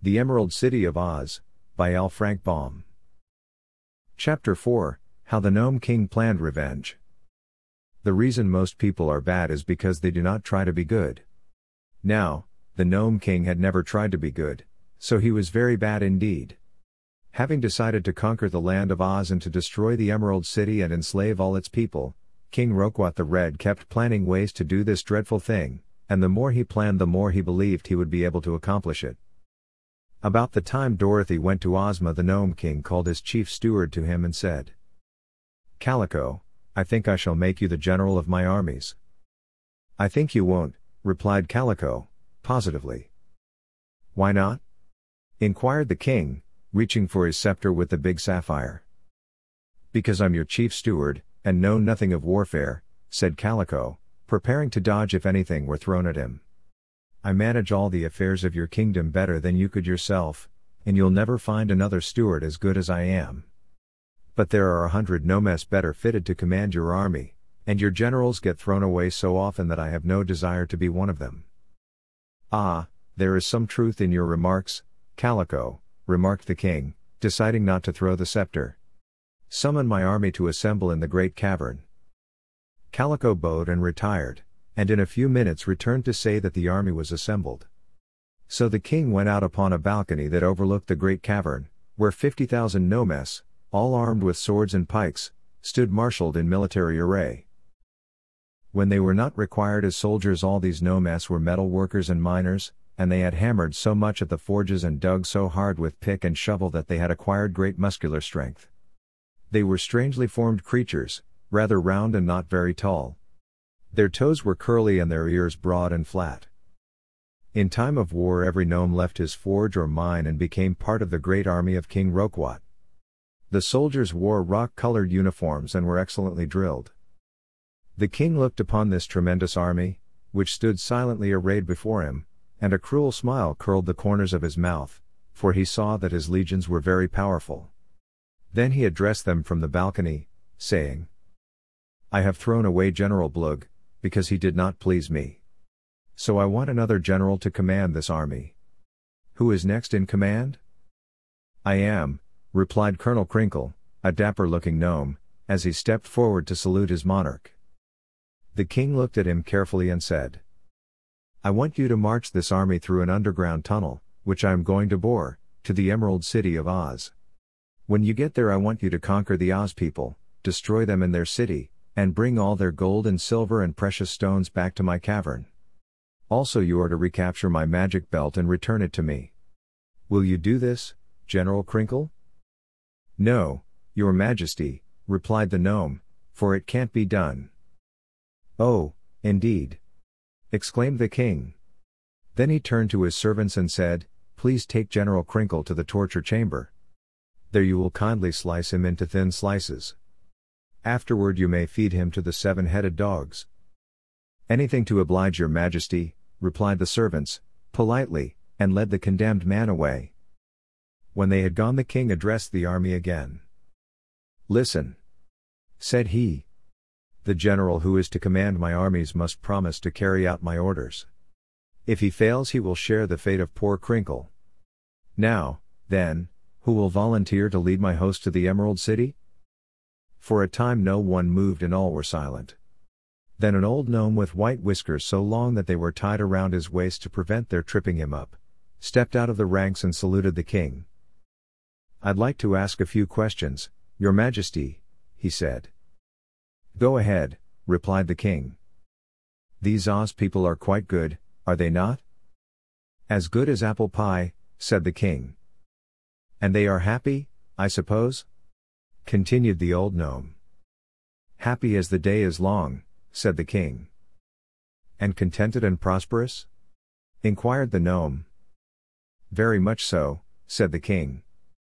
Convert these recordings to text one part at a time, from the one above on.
The Emerald City of Oz, by L. Frank Baum. Chapter 4, How the Gnome King Planned Revenge. The reason most people are bad is because they do not try to be good. Now, the Gnome King had never tried to be good, so he was very bad indeed. Having decided to conquer the land of Oz and to destroy the Emerald City and enslave all its people, King Roquat the Red kept planning ways to do this dreadful thing, and the more he planned the more he believed he would be able to accomplish it. About the time Dorothy went to Ozma, the Gnome King called his chief steward to him and said, "Calico, I think I shall make you the general of my armies." "I think you won't," replied Calico, positively. "Why not?" inquired the king, reaching for his scepter with the big sapphire. "Because I'm your chief steward, and know nothing of warfare," said Calico, preparing to dodge if anything were thrown at him. "I manage all the affairs of your kingdom better than you could yourself, and you'll never find another steward as good as I am. But there are 100 gnomes better fitted to command your army, and your generals get thrown away so often that I have no desire to be one of them." "Ah, there is some truth in your remarks, Calico," remarked the king, deciding not to throw the scepter. "Summon my army to assemble in the great cavern." Calico bowed and retired, and in a few minutes returned to say that the army was assembled. So the king went out upon a balcony that overlooked the great cavern, where 50,000 gnomes, all armed with swords and pikes, stood marshaled in military array. When they were not required as soldiers, all these gnomes were metal workers and miners, and they had hammered so much at the forges and dug so hard with pick and shovel that they had acquired great muscular strength. They were strangely formed creatures, rather round and not very tall. Their toes were curly and their ears broad and flat. In time of war, every gnome left his forge or mine and became part of the great army of King Roquat. The soldiers wore rock-colored uniforms and were excellently drilled. The king looked upon this tremendous army, which stood silently arrayed before him, and a cruel smile curled the corners of his mouth, for he saw that his legions were very powerful. Then he addressed them from the balcony, saying, "I have thrown away General Blug, because he did not please me. So I want another general to command this army. Who is next in command?" "I am," replied Colonel Crinkle, a dapper-looking gnome, as he stepped forward to salute his monarch. The king looked at him carefully and said, "I want you to march this army through an underground tunnel, which I am going to bore, to the Emerald City of Oz. When you get there, I want you to conquer the Oz people, destroy them in their city, and bring all their gold and silver and precious stones back to my cavern. Also, you are to recapture my magic belt and return it to me. Will you do this, General Crinkle?" "No, your majesty," replied the gnome, "for it can't be done." "Oh, indeed!" exclaimed the king. Then he turned to his servants and said, "Please take General Crinkle to the torture chamber. There you will kindly slice him into thin slices. Afterward you may feed him to the 7-headed dogs." "Anything to oblige your majesty," replied the servants, politely, and led the condemned man away. When they had gone, the king addressed the army again. "Listen," said he. "The general who is to command my armies must promise to carry out my orders. If he fails, he will share the fate of poor Crinkle. Now, then, who will volunteer to lead my host to the Emerald City?" For a time no one moved and all were silent. Then an old gnome with white whiskers so long that they were tied around his waist to prevent their tripping him up, stepped out of the ranks and saluted the king. "I'd like to ask a few questions, your majesty," he said. "Go ahead," replied the king. "These Oz people are quite good, are they not?" "As good as apple pie," said the king. "And they are happy, I suppose?" continued the old gnome. "Happy as the day is long," said the king. "And contented and prosperous?" inquired the gnome. "Very much so," said the king.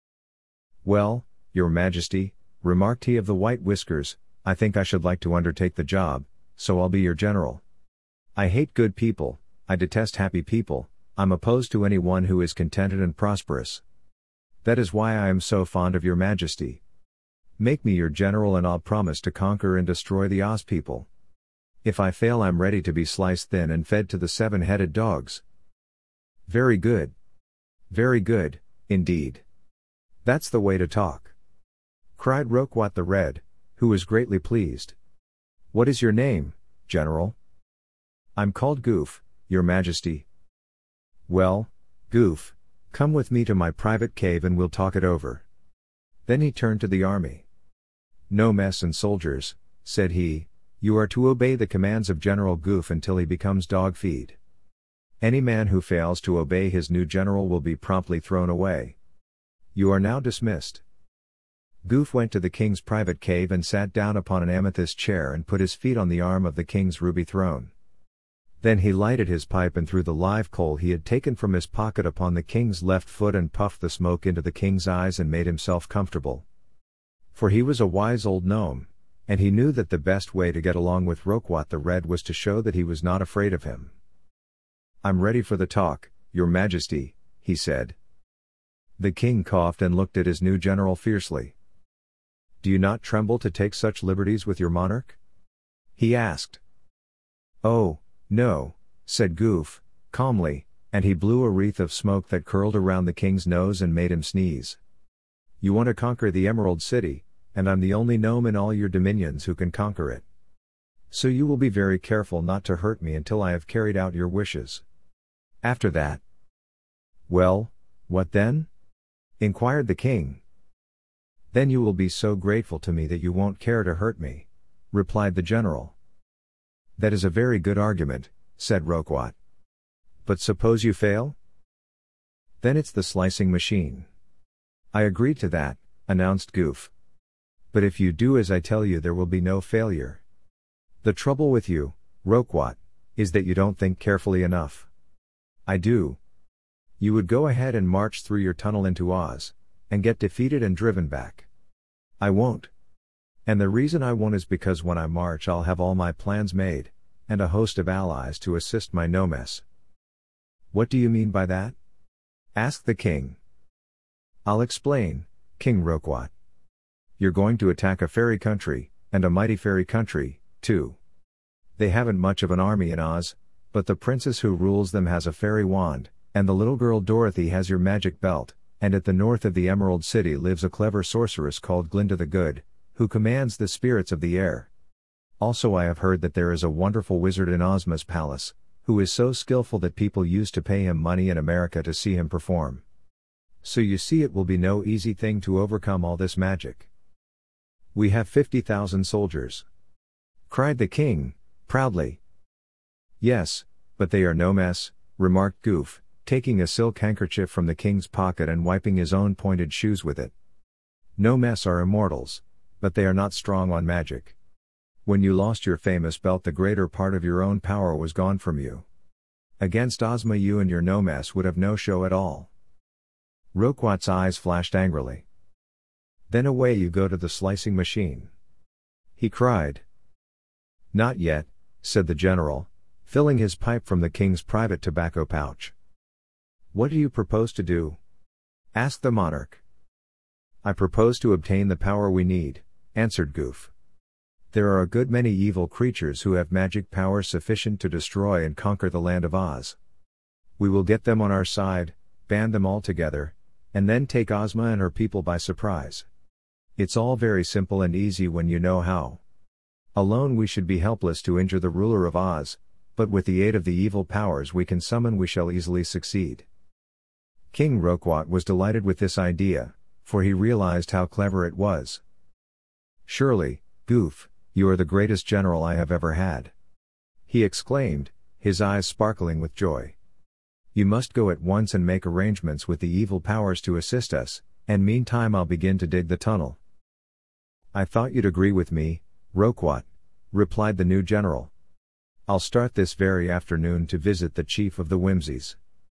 "Well, your majesty," remarked he of the white whiskers, "I think I should like to undertake the job, so I'll be your general. I hate good people, I detest happy people, I'm opposed to anyone who is contented and prosperous. That is why I am so fond of your majesty. Make me your general and I'll promise to conquer and destroy the Oz people. If I fail, I'm ready to be sliced thin and fed to the 7-headed dogs." "Very good," Very good, indeed. That's the way to talk," cried Roquat the Red, who was greatly pleased. "What is your name, General?" "I'm called Goof, Your Majesty." "Well, Goof, come with me to my private cave and we'll talk it over." Then he turned to the army. "No mess and soldiers," said he, "you are to obey the commands of General Goof until he becomes dog feed. Any man who fails to obey his new general will be promptly thrown away. You are now dismissed." Goof went to the king's private cave and sat down upon an amethyst chair and put his feet on the arm of the king's ruby throne. Then he lighted his pipe and threw the live coal he had taken from his pocket upon the king's left foot and puffed the smoke into the king's eyes and made himself comfortable. For he was a wise old gnome, and he knew that the best way to get along with Roquat the Red was to show that he was not afraid of him. "I'm ready for the talk, Your Majesty," he said. The king coughed and looked at his new general fiercely. "Do you not tremble to take such liberties with your monarch?" he asked. "Oh, no," said Goof, calmly, and he blew a wreath of smoke that curled around the king's nose and made him sneeze. "You want to conquer the Emerald City, and I'm the only gnome in all your dominions who can conquer it. So you will be very careful not to hurt me until I have carried out your wishes. After that—" "Well, what then?" inquired the king. "Then you will be so grateful to me that you won't care to hurt me," replied the general. "That is a very good argument," said Roquat. "But suppose you fail?" "Then it's the slicing machine." "I agree to that," announced Goof. "But if you do as I tell you, there will be no failure. The trouble with you, Roquat, is that you don't think carefully enough." "I do." "You would go ahead and march through your tunnel into Oz, and get defeated and driven back." "I won't. And the reason I won't is because when I march I'll have all my plans made, and a host of allies to assist my gnomess." "What do you mean by that?" asked the king. "I'll explain, King Roquat. You're going to attack a fairy country, and a mighty fairy country, too. They haven't much of an army in Oz, but the princess who rules them has a fairy wand, and the little girl Dorothy has your magic belt, and at the north of the Emerald City lives a clever sorceress called Glinda the Good, who commands the spirits of the air. Also I have heard that there is a wonderful wizard in Ozma's palace, who is so skillful that people used to pay him money in America to see him perform. So you see it will be no easy thing to overcome all this magic." "We have 50,000 soldiers," cried the king, proudly. "Yes, but they are no mess," remarked Goof, taking a silk handkerchief from the king's pocket and wiping his own pointed shoes with it. "No mess are immortals, but they are not strong on magic. When you lost your famous belt, the greater part of your own power was gone from you. Against Ozma, you and your no mess would have no show at all." Roquat's eyes flashed angrily. "Then away you go to the slicing machine," he cried. "Not yet," said the general, filling his pipe from the king's private tobacco pouch. "What do you propose to do?" asked the monarch. "I propose to obtain the power we need," answered Goof. "There are a good many evil creatures who have magic powers sufficient to destroy and conquer the land of Oz. We will get them on our side, band them all together, and then take Ozma and her people by surprise. It's all very simple and easy when you know how. Alone we should be helpless to injure the ruler of Oz, but with the aid of the evil powers we can summon we shall easily succeed." King Roquat was delighted with this idea, for he realized how clever it was. "Surely, Goof, you are the greatest general I have ever had," he exclaimed, his eyes sparkling with joy. "You must go at once and make arrangements with the evil powers to assist us, and meantime I'll begin to dig the tunnel." "I thought you'd agree with me, Roquat," replied the new general. "I'll start this very afternoon to visit the chief of the Whimsies.